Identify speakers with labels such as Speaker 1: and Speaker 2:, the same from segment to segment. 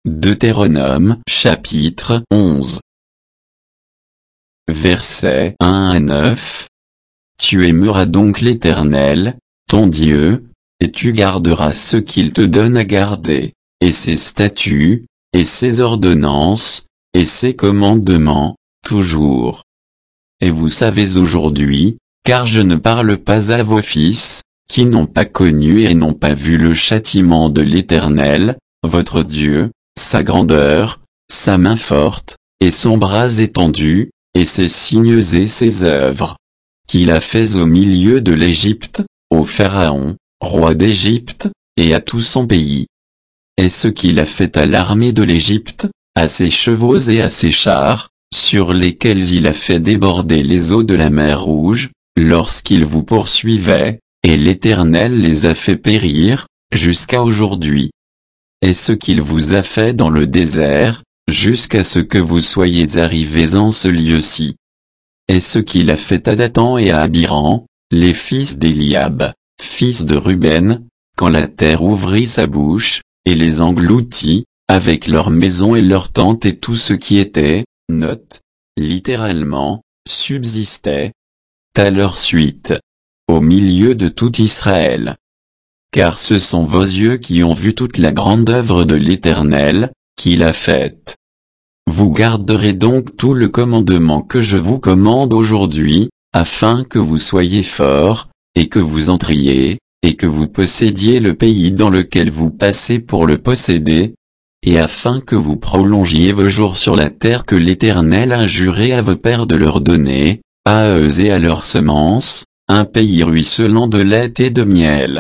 Speaker 1: Deutéronome chapitre 11. Versets 1 à 9. Tu aimeras donc l'Éternel, ton Dieu, et tu garderas ce qu'il te donne à garder, et ses statuts, et ses ordonnances, et ses commandements, toujours. Et vous savez aujourd'hui, car je ne parle pas à vos fils, qui n'ont pas connu et n'ont pas vu le châtiment de l'Éternel, votre Dieu, sa grandeur, sa main forte, et son bras étendu, et ses signes et ses œuvres, qu'il a fait au milieu de l'Égypte, au Pharaon, roi d'Égypte, et à tout son pays. Et ce qu'il a fait à l'armée de l'Égypte, à ses chevaux et à ses chars, sur lesquels il a fait déborder les eaux de la mer Rouge, lorsqu'il vous poursuivait, et l'Éternel les a fait périr, jusqu'à aujourd'hui. Et ce qu'il vous a fait dans le désert, jusqu'à ce que vous soyez arrivés en ce lieu-ci. Et ce qu'il a fait à Dathan et à Abiram, les fils d'Éliab, fils de Ruben, quand la terre ouvrit sa bouche, et les engloutit, avec leurs maisons et leurs tentes et tout ce qui était, note, littéralement, subsistait, à leur suite, au milieu de tout Israël. Car ce sont vos yeux qui ont vu toute la grande œuvre de l'Éternel, qu'il a faite. Vous garderez donc tout le commandement que je vous commande aujourd'hui, afin que vous soyez forts, et que vous entriez, et que vous possédiez le pays dans lequel vous passez pour le posséder, et afin que vous prolongiez vos jours sur la terre que l'Éternel a juré à vos pères de leur donner, à eux et à leurs semences, un pays ruisselant de lait et de miel.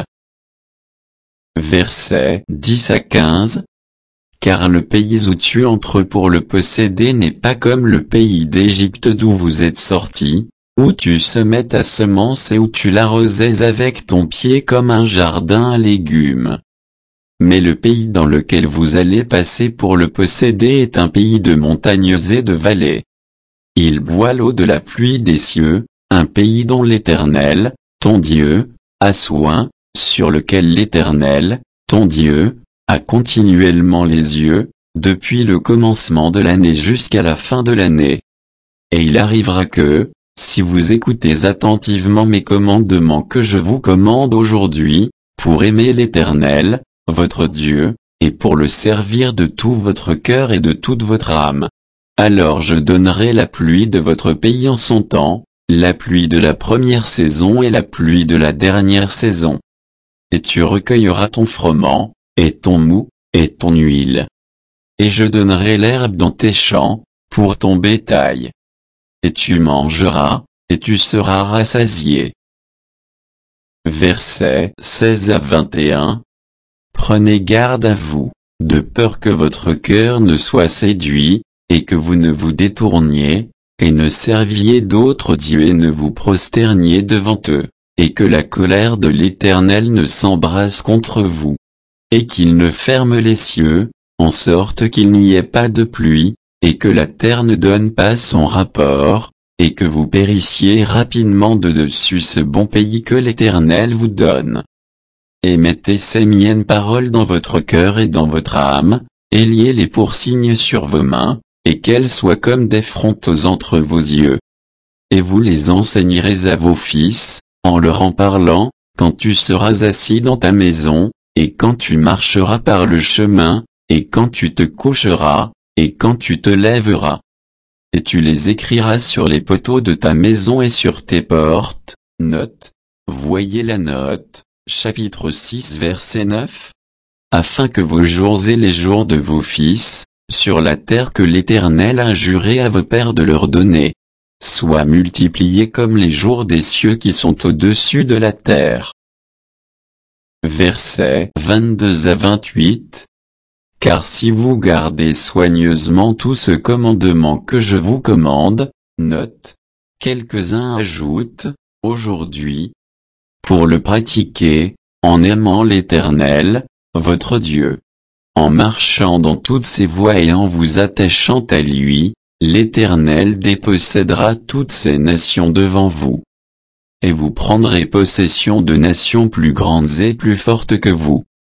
Speaker 1: Versets 10 à 15. Car le pays où tu entres pour le posséder n'est pas comme le pays d'Égypte d'où vous êtes sortis, où tu semais ta semence et où tu l'arrosais avec ton pied comme un jardin à légumes. Mais le pays dans lequel vous allez passer pour le posséder est un pays de montagnes et de vallées. Il boit l'eau de la pluie des cieux, un pays dont l'Éternel, ton Dieu, a soin, sur lequel l'Éternel, ton Dieu, a continuellement les yeux, depuis le commencement de l'année jusqu'à la fin de l'année. Et il arrivera que, si vous écoutez attentivement mes commandements que je vous commande aujourd'hui, pour aimer l'Éternel, votre Dieu, et pour le servir de tout votre cœur et de toute votre âme, alors je donnerai la pluie de votre pays en son temps, la pluie de la première saison et la pluie de la dernière saison. Et tu recueilleras ton froment, et ton mou, et ton huile. Et je donnerai l'herbe dans tes champs, pour ton bétail. Et tu mangeras, et tu seras rassasié. Versets 16 à 21. Prenez garde à vous, de peur que votre cœur ne soit séduit, et que vous ne vous détourniez, et ne serviez d'autres dieux et ne vous prosterniez devant eux, et que la colère de l'Éternel ne s'embrase contre vous, et qu'il ne ferme les cieux, en sorte qu'il n'y ait pas de pluie, et que la terre ne donne pas son rapport, et que vous périssiez rapidement de dessus ce bon pays que l'Éternel vous donne. Et mettez ces miennes paroles dans votre cœur et dans votre âme, et liez-les pour signes sur vos mains, et qu'elles soient comme des frontaux entre vos yeux. Et vous les enseignerez à vos fils, en leur en parlant, quand tu seras assis dans ta maison, et quand tu marcheras par le chemin, et quand tu te coucheras, et quand tu te lèveras. Et tu les écriras sur les poteaux de ta maison et sur tes portes. Note, voyez la note, chapitre 6 verset 9. Afin que vos jours et les jours de vos fils, sur la terre que l'Éternel a juré à vos pères de leur donner, soient multipliés comme les jours des cieux qui sont au-dessus de la terre. Versets 22 à 28. Car si vous gardez soigneusement tout ce commandement que je vous commande, note, quelques-uns ajoutent, aujourd'hui, pour le pratiquer, en aimant l'Éternel, votre Dieu, en marchant dans toutes ses voies et en vous attachant à lui, l'Éternel dépossédera toutes ces nations devant vous. Et vous prendrez possession de nations plus grandes et plus fortes que vous.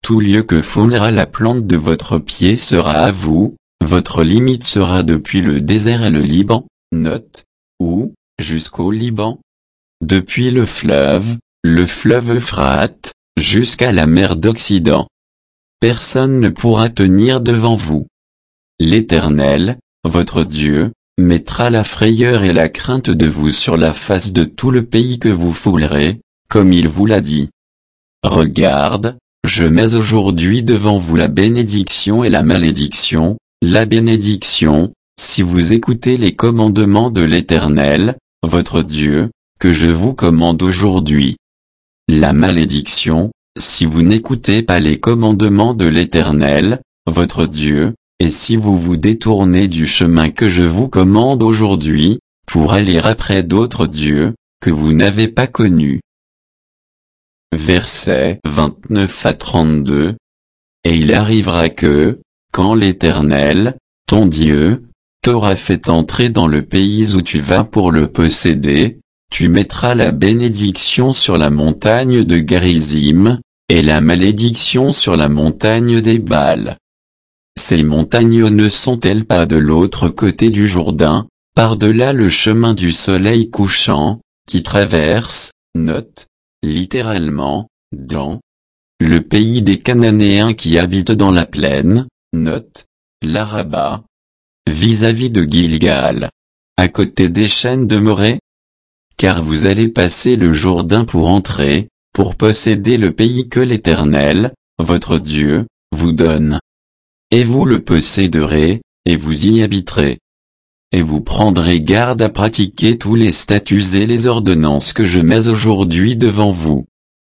Speaker 1: tout lieu que foulera la plante de votre pied sera à vous, votre limite sera depuis le désert et le Liban, note, ou, jusqu'au Liban. Depuis le fleuve Euphrate, jusqu'à la mer d'Occident. Personne ne pourra tenir devant vous. L'Éternel, votre Dieu, mettra la frayeur et la crainte de vous sur la face de tout le pays que vous foulerez, comme il vous l'a dit. Regarde, je mets aujourd'hui devant vous la bénédiction et la malédiction. La bénédiction, si vous écoutez les commandements de l'Éternel, votre Dieu, que je vous commande aujourd'hui. La malédiction, si vous n'écoutez pas les commandements de l'Éternel, votre Dieu, et si vous vous détournez du chemin que je vous commande aujourd'hui, pour aller après d'autres dieux, que vous n'avez pas connus. Versets 29 à 32. Et il arrivera que, quand l'Éternel, ton Dieu, t'aura fait entrer dans le pays où tu vas pour le posséder, tu mettras la bénédiction sur la montagne de Garizim, et la malédiction sur la montagne des Bâles. Ces montagnes ne sont-elles pas de l'autre côté du Jourdain, par-delà le chemin du soleil couchant, qui traverse, note, littéralement, dans le pays des Cananéens qui habitent dans la plaine, note, l'Araba, vis-à-vis de Gilgal, à côté des chaînes de Morée? Car vous allez passer le Jourdain pour entrer, pour posséder le pays que l'Éternel, votre Dieu, vous donne. Et vous le posséderez, et vous y habiterez. Et vous prendrez garde à pratiquer tous les statuts et les ordonnances que je mets aujourd'hui devant vous.